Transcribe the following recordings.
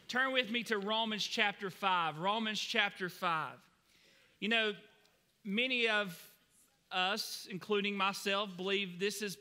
turn with me to Romans chapter 5. Romans chapter 5. You know, many of us, including myself, believe this is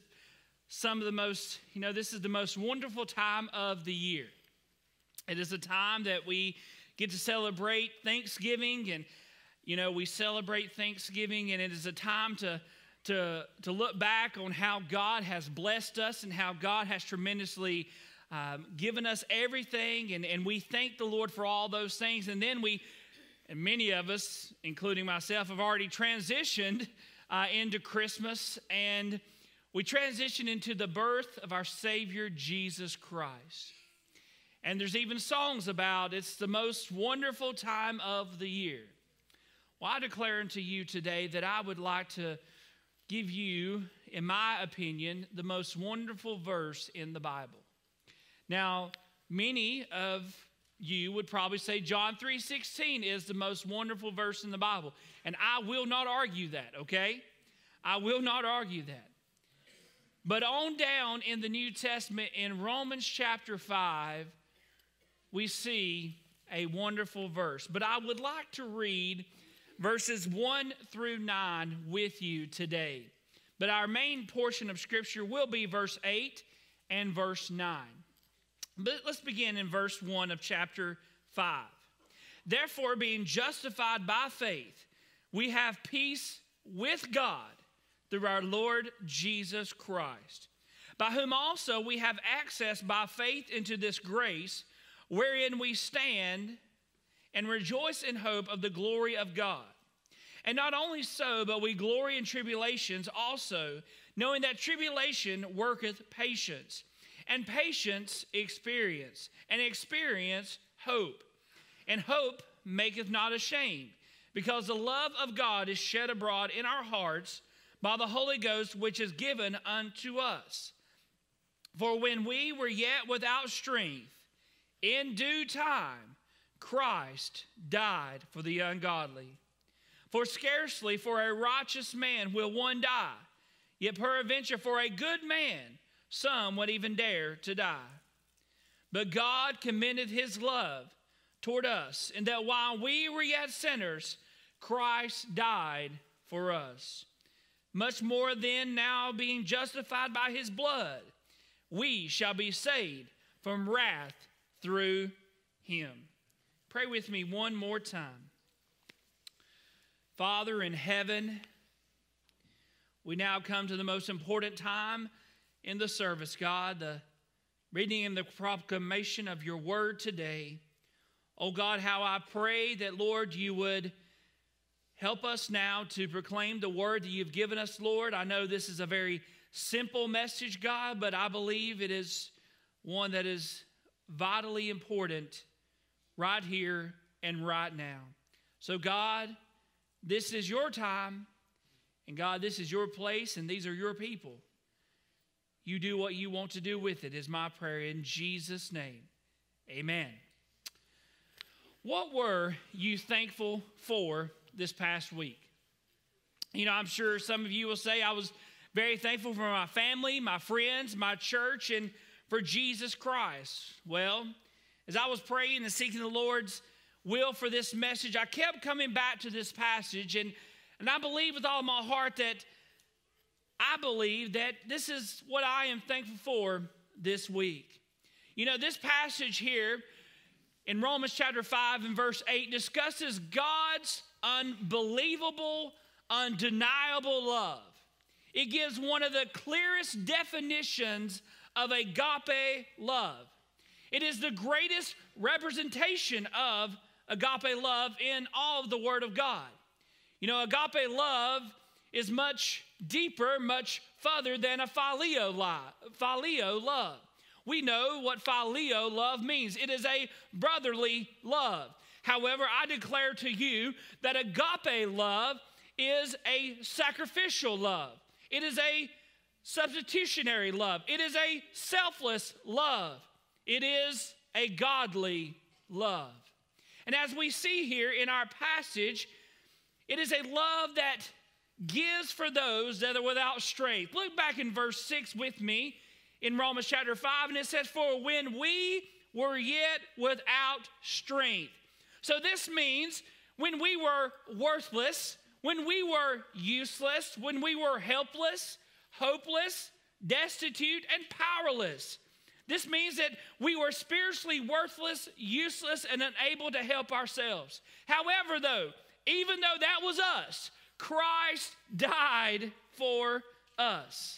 this is the most wonderful time of the year. It is a time that we get to celebrate Thanksgiving, and, we celebrate Thanksgiving, and it is a time to look back on how God has blessed us and how God has tremendously given us everything, and we thank the Lord for all those things. And then and many of us, including myself, have already transitioned into Christmas, and we transition into the birth of our Savior, Jesus Christ. And there's even songs about it's the most wonderful time of the year. Well, I declare unto you today that I would like to give you, in my opinion, the most wonderful verse in the Bible. Now, many of you would probably say John 3:16 is the most wonderful verse in the Bible. And I will not argue that, okay? I will not argue that. But on down in the New Testament, in Romans chapter 5, we see a wonderful verse. But I would like to read verses 1 through 9 with you today. But our main portion of Scripture will be verse 8 and verse 9. But let's begin in verse 1 of chapter 5. Therefore, being justified by faith, we have peace with God through our Lord Jesus Christ, by whom also we have access by faith into this grace, wherein we stand and rejoice in hope of the glory of God. And not only so, but we glory in tribulations also, knowing that tribulation worketh patience, and patience experience, and experience hope. And hope maketh not ashamed, because the love of God is shed abroad in our hearts by the Holy Ghost, which is given unto us. For when we were yet without strength, in due time Christ died for the ungodly. For scarcely for a righteous man will one die, yet peradventure for a good man some would even dare to die. But God commendeth his love toward us, in that while we were yet sinners, Christ died for us. Much more then, now being justified by his blood, we shall be saved from wrath through him. Pray with me one more time. Father in heaven, we now come to the most important time in the service, God, the reading and the proclamation of your word today. Oh God, how I pray that, Lord, you would help us now to proclaim the word that you've given us, Lord. I know this is a very simple message, God, but I believe it is one that is vitally important right here and right now. So God, this is your time, and God, this is your place, and these are your people. You do what you want to do with it, is my prayer in Jesus' name. Amen. What were you thankful for this past week? I'm sure some of you will say I was very thankful for my family, my friends, my church, and for Jesus Christ. Well, as I was praying and seeking the Lord's will for this message, I kept coming back to this passage, and I believe with all my heart that I believe that this is what I am thankful for this week. This passage here in Romans chapter 5 and verse 8 discusses God's unbelievable, undeniable love. It gives one of the clearest definitions of agape love. It is the greatest representation of agape love in all of the Word of God. Agape love is much deeper, much further than a phileo love. We know what phileo love means. It is a brotherly love. However, I declare to you that agape love is a sacrificial love. It is a substitutionary love. It is a selfless love. It is a godly love. And as we see here in our passage, it is a love that gives for those that are without strength. Look back in verse 6 with me in Romans chapter 5, and it says, for when we were yet without strength. So this means when we were worthless, when we were useless, when we were helpless, hopeless, destitute, and powerless. This means that we were spiritually worthless, useless, and unable to help ourselves. However, though, even though that was us, Christ died for us.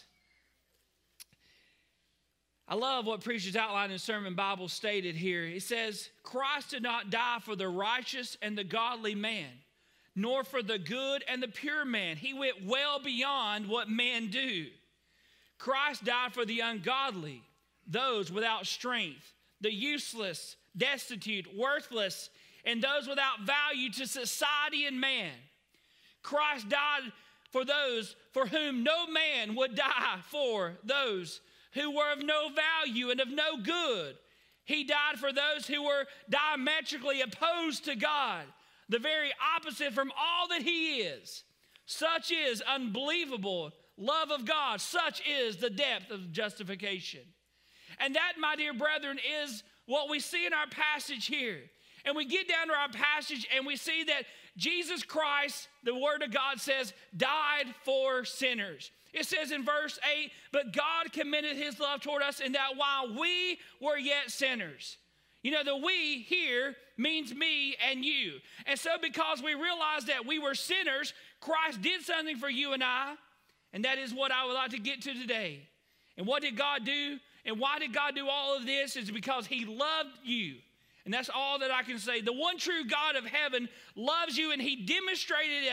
I love what Preacher's Outline in Sermon Bible stated here. It says, Christ did not die for the righteous and the godly man, nor for the good and the pure man. He went well beyond what men do. Christ died for the ungodly, those without strength, the useless, destitute, worthless, and those without value to society and man. Christ died for those for whom no man would die for, those who were of no value and of no good. He died for those who were diametrically opposed to God, the very opposite from all that he is. Such is unbelievable love of God. Such is the depth of justification. And that, my dear brethren, is what we see in our passage here. And we get down to our passage and we see that Jesus Christ, the Word of God says, died for sinners. It says in verse 8, but God commended his love toward us in that while we were yet sinners. You know, the we here means me and you. And so because we realized that we were sinners, Christ did something for you and I. And that is what I would like to get to today. And what did God do? And why did God do all of this? Is because he loved you. And that's all that I can say. The one true God of heaven loves you, and he demonstrated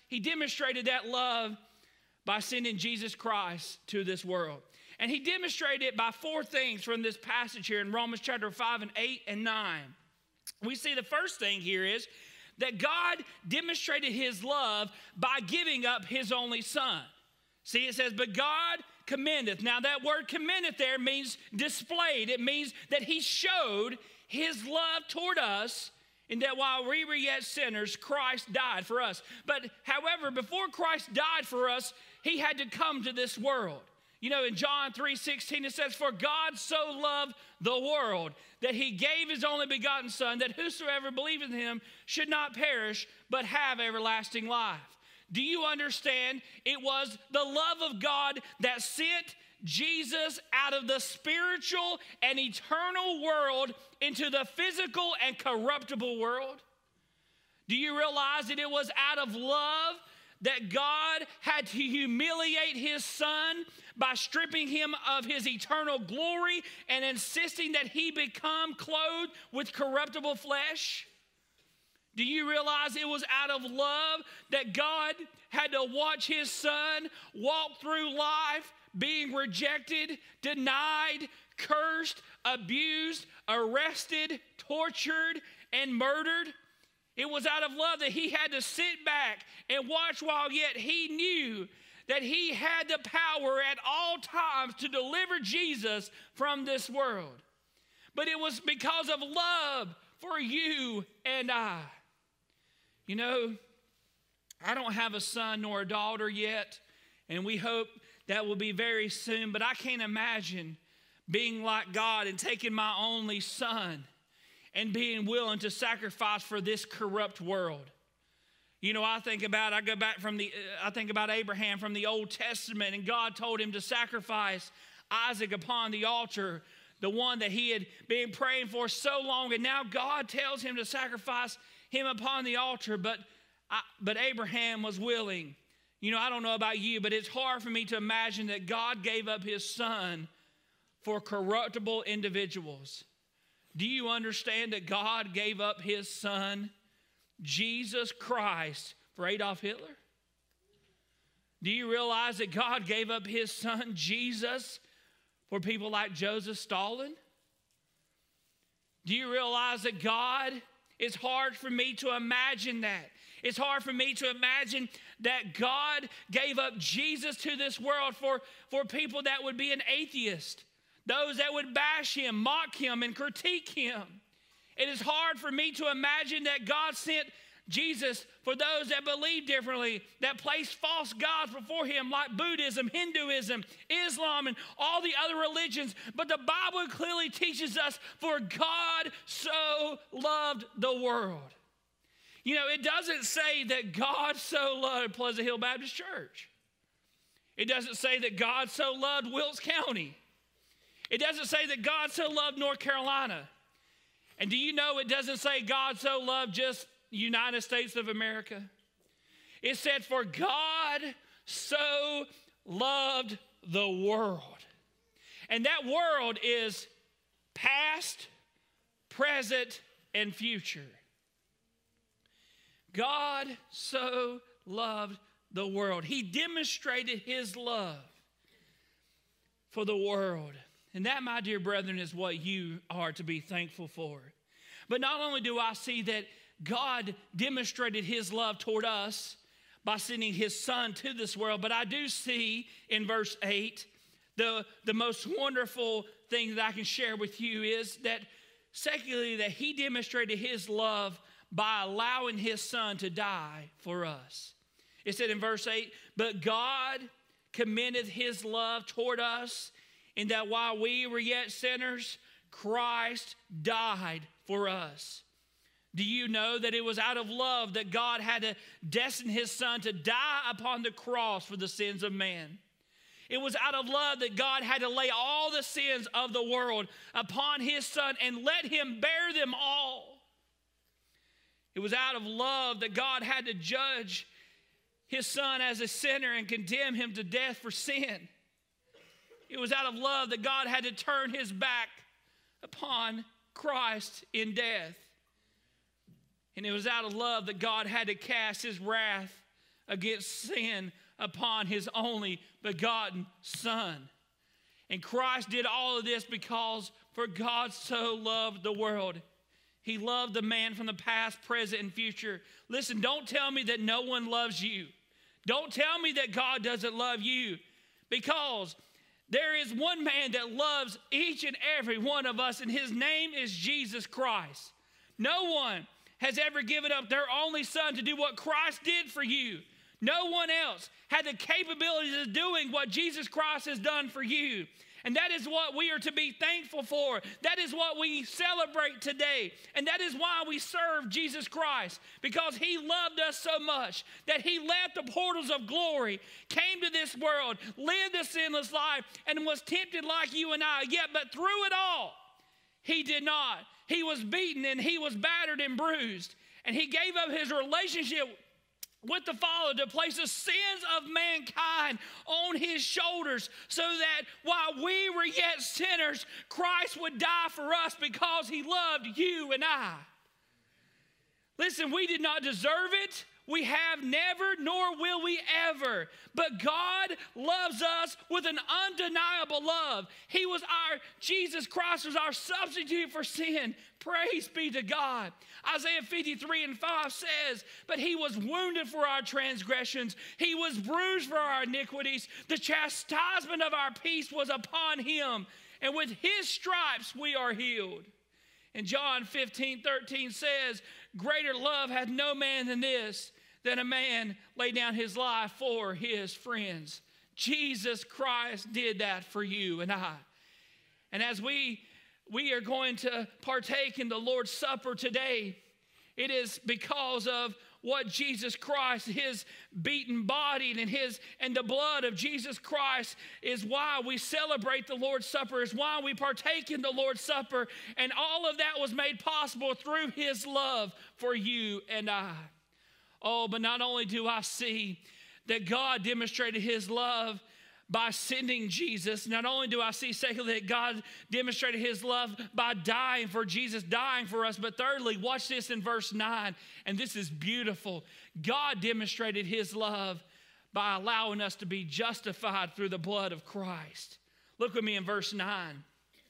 that love by sending Jesus Christ to this world. And he demonstrated it by four things from this passage here in Romans chapter 5 and 8 and 9. We see the first thing here is that God demonstrated his love by giving up his only son. See, it says, but God commendeth. Now that word commendeth there means displayed. It means that he showed his love toward us, in that while we were yet sinners, Christ died for us. But however, before Christ died for us, he had to come to this world. You know, in John 3:16, it says, for God so loved the world that he gave his only begotten son, that whosoever believeth in him should not perish, but have everlasting life. Do you understand? It was the love of God that sent Jesus out of the spiritual and eternal world into the physical and corruptible world. Do you realize that it was out of love that God had to humiliate his son by stripping him of his eternal glory and insisting that he become clothed with corruptible flesh? Do you realize it was out of love that God had to watch his son walk through life being rejected, denied, cursed, abused, arrested, tortured, and murdered? It was out of love that he had to sit back and watch while yet he knew that he had the power at all times to deliver Jesus from this world. But it was because of love for you and I. You know, I don't have a son nor a daughter yet, and we hope that will be very soon, but I can't imagine being like God and taking my only son and being willing to sacrifice for this corrupt world. You know, I think about Abraham from the Old Testament, and God told him to sacrifice Isaac upon the altar, the one that he had been praying for so long, and now God tells him to sacrifice him upon the altar, but Abraham was willing. You know, I don't know about you, but it's hard for me to imagine that God gave up his son for corruptible individuals. Do you understand that God gave up his son, Jesus Christ, for Adolf Hitler? Do you realize that God gave up his son, Jesus, for people like Joseph Stalin? Do you realize that God, it's hard for me to imagine that. It's hard for me to imagine that God gave up Jesus to this world for people that would be an atheist, those that would bash him, mock him, and critique him. It is hard for me to imagine that God sent Jesus, for those that believe differently, that place false gods before him, like Buddhism, Hinduism, Islam, and all the other religions. But the Bible clearly teaches us, for God so loved the world. You know, it doesn't say that God so loved Pleasant Hill Baptist Church. It doesn't say that God so loved Wilkes County. It doesn't say that God so loved North Carolina. And do you know it doesn't say God so loved just the United States of America? It said, for God so loved the world. And that world is past, present, and future. God so loved the world. He demonstrated his love for the world. And that, my dear brethren, is what you are to be thankful for. But not only do I see that God demonstrated his love toward us by sending his son to this world, but I do see in verse 8, the most wonderful thing that I can share with you is that, secondly, that he demonstrated his love by allowing his son to die for us. It said in verse 8, but God commended his love toward us in that while we were yet sinners, Christ died for us. Do you know that it was out of love that God had to destine his son to die upon the cross for the sins of man? It was out of love that God had to lay all the sins of the world upon his son and let him bear them all. It was out of love that God had to judge his son as a sinner and condemn him to death for sin. It was out of love that God had to turn his back upon Christ in death. And it was out of love that God had to cast his wrath against sin upon his only begotten Son. And Christ did all of this because for God so loved the world. He loved the man from the past, present, and future. Listen, don't tell me that no one loves you. Don't tell me that God doesn't love you, because there is one man that loves each and every one of us, and his name is Jesus Christ. No one has ever given up their only son to do what Christ did for you. No one else had the capabilities of doing what Jesus Christ has done for you. And that is what we are to be thankful for. That is what we celebrate today. And that is why we serve Jesus Christ, because he loved us so much that he left the portals of glory, came to this world, lived a sinless life, and was tempted like you and I. Yet, but through it all, he did not. He was beaten and he was battered and bruised. And he gave up his relationship with the Father to place the sins of mankind on his shoulders, so that while we were yet sinners, Christ would die for us because he loved you and I. Listen, we did not deserve it. We have never, nor will we ever. But God loves us with an undeniable love. Jesus Christ was our substitute for sin. Praise be to God. Isaiah 53:5 says, but he was wounded for our transgressions. He was bruised for our iniquities. The chastisement of our peace was upon him. And with his stripes we are healed. And John 15:13 says, greater love hath no man than this, that a man lay down his life for his friends. Jesus Christ did that for you and I. And as we are going to partake in the Lord's Supper today, it is because of what Jesus Christ, his beaten body and the blood of Jesus Christ is why we celebrate the Lord's Supper, is why we partake in the Lord's Supper. And all of that was made possible through his love for you and I. Oh, but not only do I see that God demonstrated his love by sending Jesus, not only do I see, secondly, that God demonstrated his love by dying for Jesus, dying for us, but thirdly, watch this in verse 9, and this is beautiful. God demonstrated his love by allowing us to be justified through the blood of Christ. Look with me in verse 9.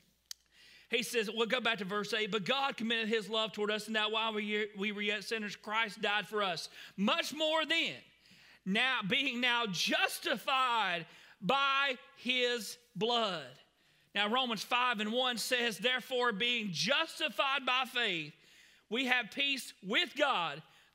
He says, we'll go back to verse 8. But God commended his love toward us, and that while we were yet sinners, Christ died for us. Much more then, being now justified by his blood. Now, Romans 5:1 says, therefore, being justified by faith, we have peace with God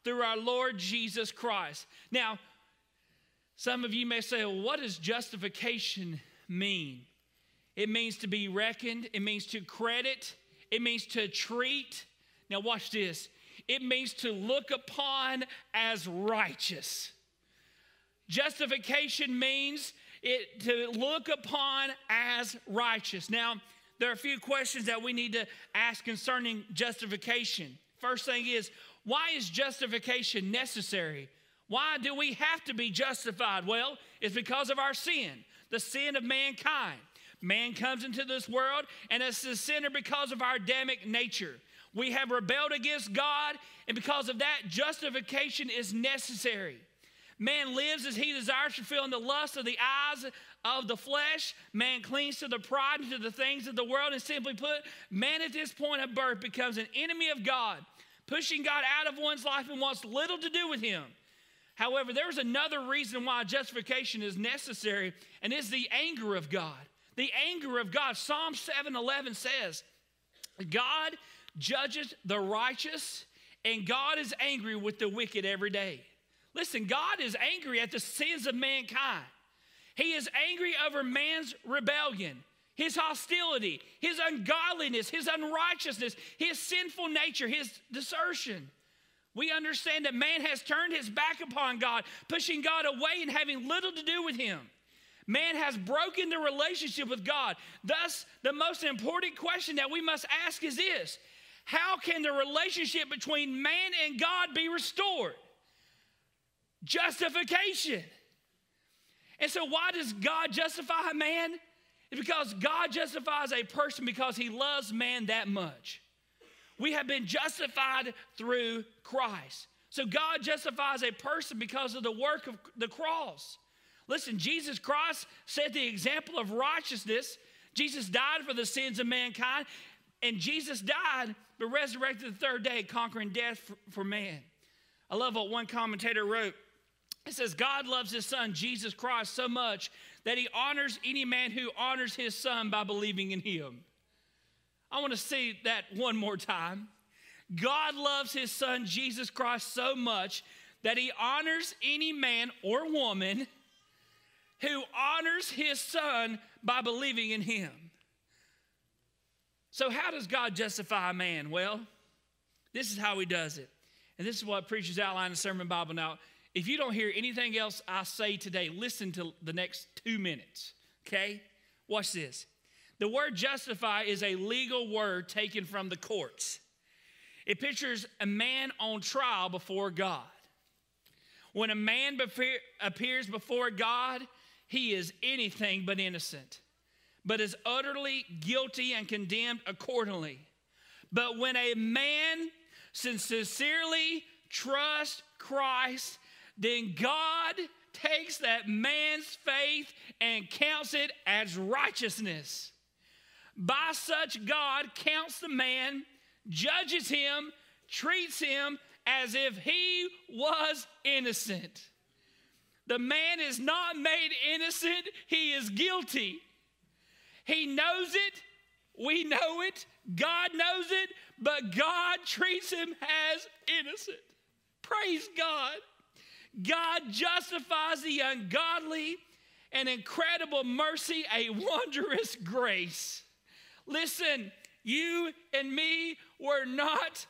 through our Lord Jesus Christ. Now, some of you may say, well, what does justification mean? It means to be reckoned. It means to credit. It means to treat. Now watch this. It means to look upon as righteous. Justification means to look upon as righteous. Now, there are a few questions that we need to ask concerning justification. First thing is, why is justification necessary? Why do we have to be justified? Well, it's because of our sin, the sin of mankind. Man comes into this world, and it's a sinner because of our Adamic nature. We have rebelled against God, and because of that, justification is necessary. Man lives as he desires, fulfilling the lust of the eyes of the flesh. Man clings to the pride and to the things of the world, and simply put, man at this point of birth becomes an enemy of God, pushing God out of one's life and wants little to do with him. However, there's another reason why justification is necessary, and it's the anger of God. The anger of God. Psalm 7:11 says, God judges the righteous, and God is angry with the wicked every day. Listen, God is angry at the sins of mankind. He is angry over man's rebellion, his hostility, his ungodliness, his unrighteousness, his sinful nature, his desertion. We understand that man has turned his back upon God, pushing God away and having little to do with him. Man has broken the relationship with God. Thus, the most important question that we must ask is this: how can the relationship between man and God be restored? Justification. And so why does God justify a man? It's because God justifies a person because he loves man that much. We have been justified through Christ. So God justifies a person because of the work of the cross. Listen, Jesus Christ set the example of righteousness. Jesus died for the sins of mankind, and Jesus died but resurrected the third day, conquering death for man. I love what one commentator wrote. It says, God loves his son, Jesus Christ, so much that he honors any man who honors his son by believing in him. I want to see that one more time. God loves his son, Jesus Christ, so much that he honors any man or woman who honors his son by believing in him. So how does God justify a man? Well, this is how he does it. And this is what preachers outline in the Sermon Bible. Now, if you don't hear anything else I say today, listen to the next 2 minutes, okay? Watch this. The word justify is a legal word taken from the courts. It pictures a man on trial before God. When a man appears before God, he is anything but innocent, but is utterly guilty and condemned accordingly. But when a man sincerely trusts Christ, then God takes that man's faith and counts it as righteousness. By such, God counts the man, judges him, treats him as if he was innocent. The man is not made innocent, he is guilty. He knows it, we know it, God knows it, but God treats him as innocent. Praise God. God justifies the ungodly, an incredible mercy, a wondrous grace. Listen, you and me were not,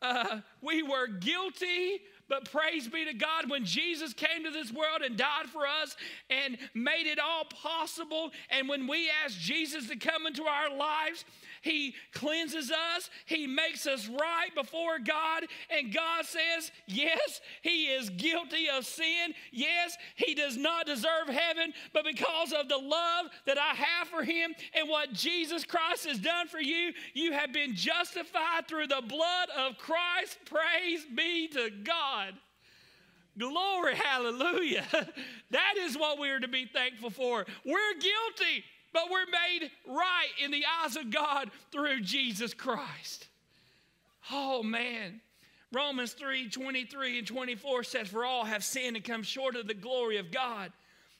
we were guilty, but praise be to God, when Jesus came to this world and died for us and made it all possible, and when we ask Jesus to come into our lives, he cleanses us, he makes us right before God, and God says, yes, he is guilty of sin. Yes, he does not deserve heaven, but because of the love that I have for him and what Jesus Christ has done for you, you have been justified through the blood of Christ. Praise be to God. Glory, hallelujah. That is what we are to be thankful for. We're guilty, but we're made right in the eyes of God through Jesus Christ. Oh, man. Romans 3:23 and 24 says, for all have sinned and come short of the glory of God,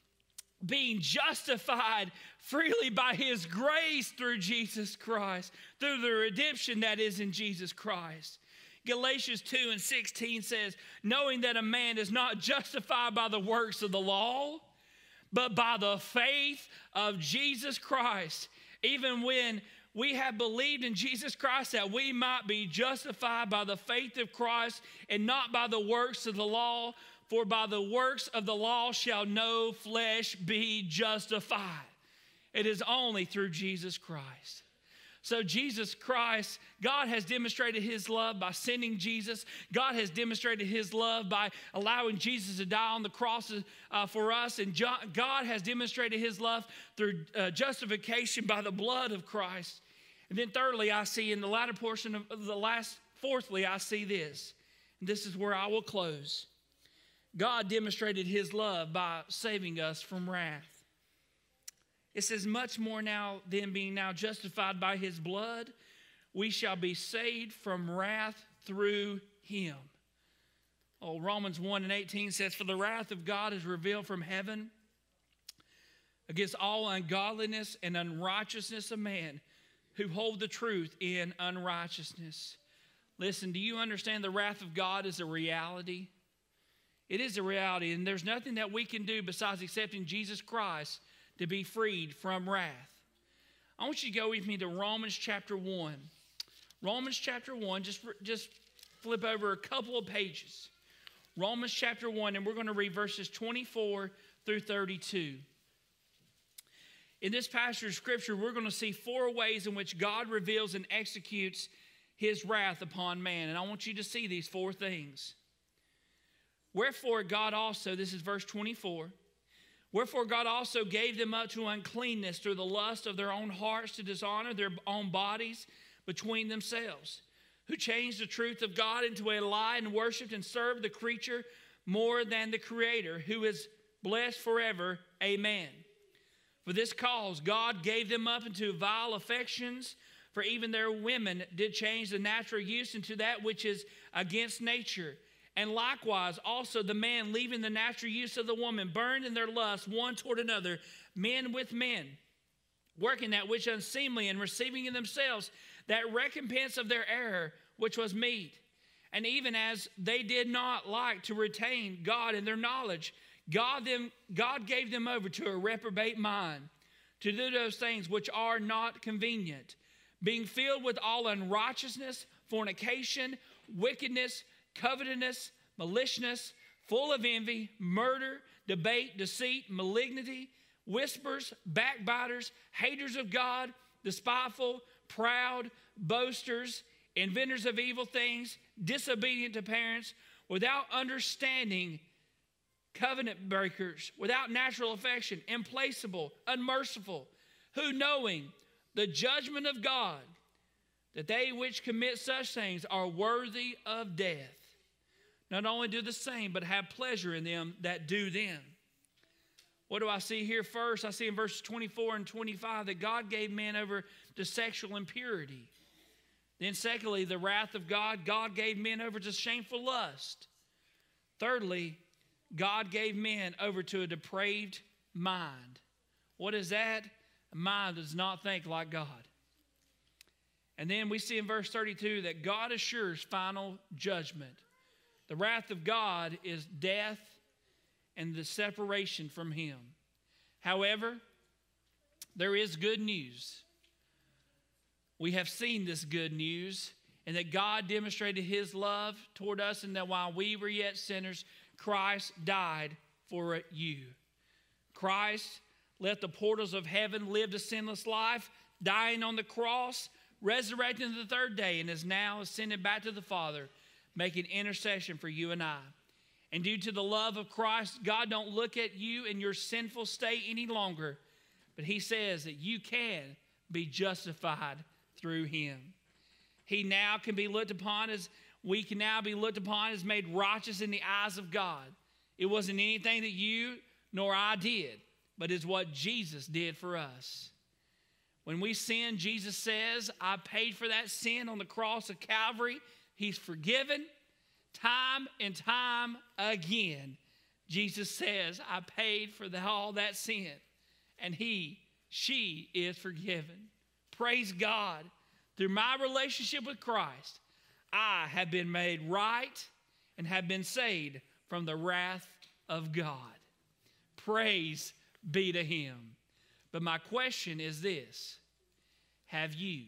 being justified freely by his grace through Jesus Christ, through the redemption that is in Jesus Christ. Galatians 2:16 says, knowing that a man is not justified by the works of the law, but by the faith of Jesus Christ. Even when we have believed in Jesus Christ, that we might be justified by the faith of Christ and not by the works of the law. For by the works of the law shall no flesh be justified. It is only through Jesus Christ. So Jesus Christ, God has demonstrated his love by sending Jesus. God has demonstrated his love by allowing Jesus to die on the cross for us. And God has demonstrated his love through justification by the blood of Christ. And then thirdly, I see in the latter portion of fourthly, I see this. And this is where I will close. God demonstrated his love by saving us from wrath. It says, much more now than being now justified by his blood, we shall be saved from wrath through him. Oh, Romans 1:18 says, for the wrath of God is revealed from heaven against all ungodliness and unrighteousness of man who hold the truth in unrighteousness. Listen, do you understand the wrath of God is a reality? It is a reality, and there's nothing that we can do besides accepting Jesus Christ to be freed from wrath. I want you to go with me to Romans chapter 1. Romans chapter 1, just flip over a couple of pages. Romans chapter 1, and we're going to read verses 24 through 32. In this passage of Scripture, we're going to see 4 ways in which God reveals and executes his wrath upon man. And I want you to see these 4 things. Wherefore God also, this is verse 24, wherefore God also gave them up to uncleanness through the lust of their own hearts to dishonor their own bodies between themselves, who changed the truth of God into a lie and worshiped and served the creature more than the Creator, who is blessed forever. Amen. For this cause God gave them up into vile affections, for even their women did change the natural use into that which is against nature. And likewise, also the man, leaving the natural use of the woman, burned in their lust one toward another, men with men, working that which unseemly, and receiving in themselves that recompense of their error, which was meat. And even as they did not like to retain God in their knowledge, God gave them over to a reprobate mind, to do those things which are not convenient, being filled with all unrighteousness, fornication, wickedness, covetousness, maliciousness, full of envy, murder, debate, deceit, malignity, whispers, backbiters, haters of God, despiteful, proud, boasters, inventors of evil things, disobedient to parents, without understanding, covenant breakers, without natural affection, implacable, unmerciful, who knowing the judgment of God, that they which commit such things are worthy of death, not only do the same, but have pleasure in them that do them. What do I see here first? I see in verses 24 and 25 that God gave man over to sexual impurity. Then secondly, the wrath of God, God gave men over to shameful lust. Thirdly, God gave men over to a depraved mind. What is that? A mind that does not think like God. And then we see in verse 32 that God assures final judgment. The wrath of God is death and the separation from him. However, there is good news. We have seen this good news, and that God demonstrated his love toward us, and that while we were yet sinners, Christ died for you. Christ left the portals of heaven, lived a sinless life, dying on the cross, resurrected the 3rd day, and is now ascended back to the Father, making intercession for you and I. And due to the love of Christ, God don't look at you in your sinful state any longer, but he says that you can be justified through him. He now can be looked upon as, we can now be looked upon as made righteous in the eyes of God. It wasn't anything that you nor I did, but it's what Jesus did for us. When we sin, Jesus says, I paid for that sin on the cross of Calvary. He's forgiven time and time again. Jesus says, I paid for all that sin, and she is forgiven. Praise God. Through my relationship with Christ, I have been made right and have been saved from the wrath of God. Praise be to him. But my question is this: have you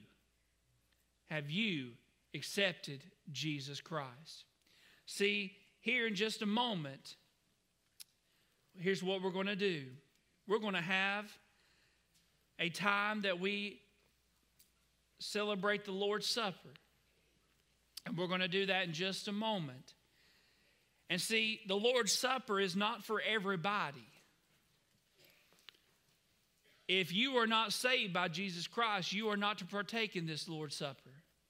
accepted Jesus Christ? See, here in just a moment, here's what we're going to do. We're going to have a time that we celebrate the Lord's Supper. And we're going to do that in just a moment. And see, the Lord's Supper is not for everybody. If you are not saved by Jesus Christ, you are not to partake in this Lord's Supper.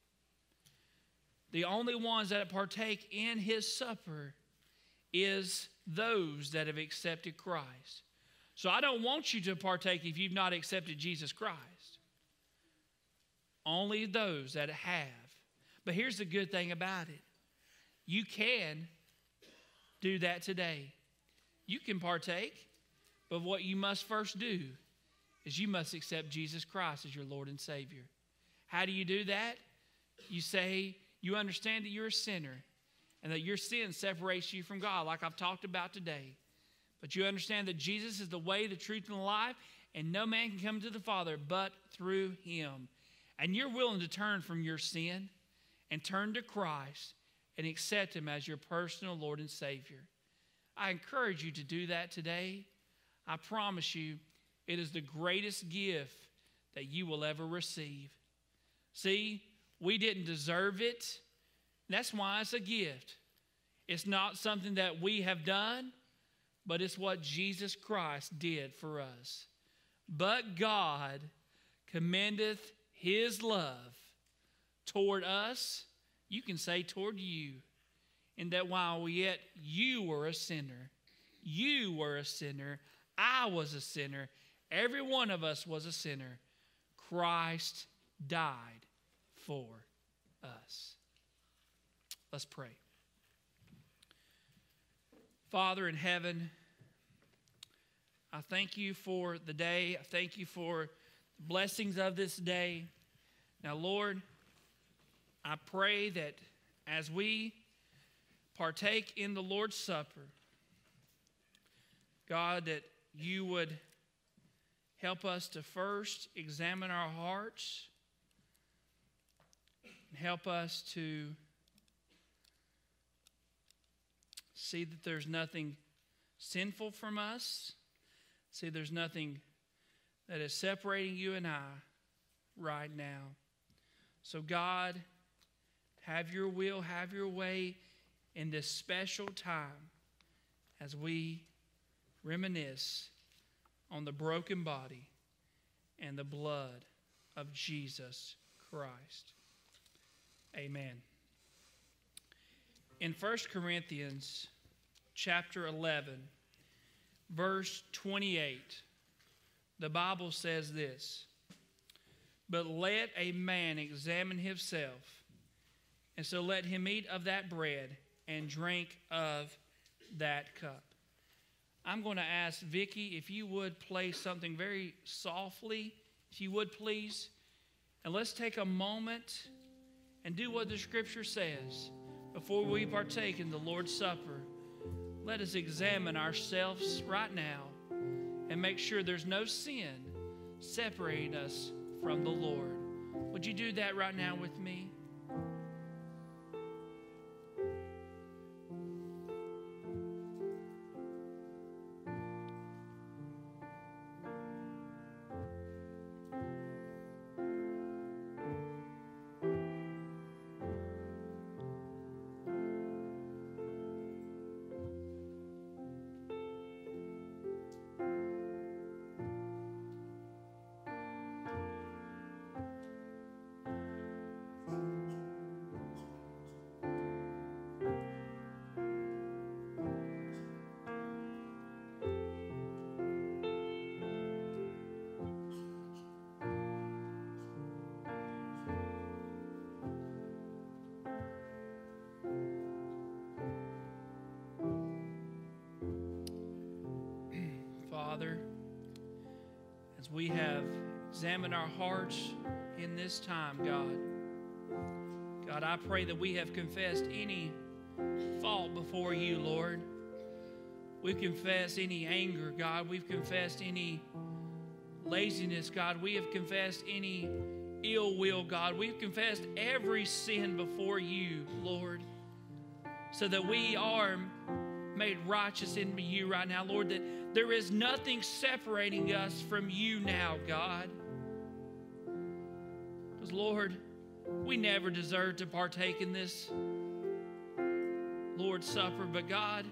The only ones that partake in his supper is those that have accepted Christ. So I don't want you to partake if you've not accepted Jesus Christ. Only those that have. But here's the good thing about it. You can do that today. You can partake, but what you must first do is you must accept Jesus Christ as your Lord and Savior. How do you do that? You say, you understand that you're a sinner and that your sin separates you from God, like I've talked about today. But you understand that Jesus is the way, the truth, and the life, and no man can come to the Father but through him. And you're willing to turn from your sin and turn to Christ and accept him as your personal Lord and Savior. I encourage you to do that today. I promise you, it is the greatest gift that you will ever receive. See, we didn't deserve it. That's why it's a gift. It's not something that we have done, but it's what Jesus Christ did for us. But God commendeth his love toward us, you can say toward you, in that while yet you were a sinner, I was a sinner, every one of us was a sinner, Christ died for us. Let's pray. Father in heaven, I thank you for the day. I thank you for the blessings of this day. Now, Lord, I pray that as we partake in the Lord's Supper, God, that you would help us to first examine our hearts and help us to see that there's nothing sinful from us. See, there's nothing that is separating you and I right now. So God, have your will, have your way in this special time as we reminisce on the broken body and the blood of Jesus Christ. Amen. In 1 Corinthians chapter 11, verse 28, the Bible says this: "But let a man examine himself, and so let him eat of that bread and drink of that cup." I'm going to ask Vicki if you would play something very softly, if you would please. And let's take a moment and do what the Scripture says. Before we partake in the Lord's Supper, let us examine ourselves right now and make sure there's no sin separating us from the Lord. Would you do that right now with me? Father, as we have examined our hearts in this time, God, God, I pray that we have confessed any fault before you, Lord. We've confessed any anger, God. We've confessed any laziness, God. We have confessed any ill will, God. We've confessed every sin before you, Lord, so that we are made righteous in you right now, Lord, that there is nothing separating us from you now, God. Because, Lord, we never deserve to partake in this Lord's Supper, but God,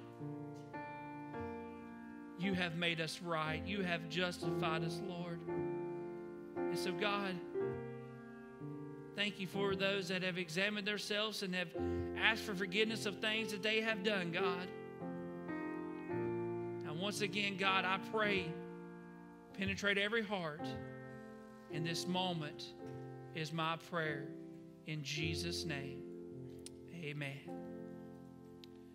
you have made us right. You have justified us, Lord. And so, God, thank you for those that have examined themselves and have asked for forgiveness of things that they have done, God. Now, once again, God, I pray, penetrate every heart. In this moment is my prayer in Jesus' name. Amen.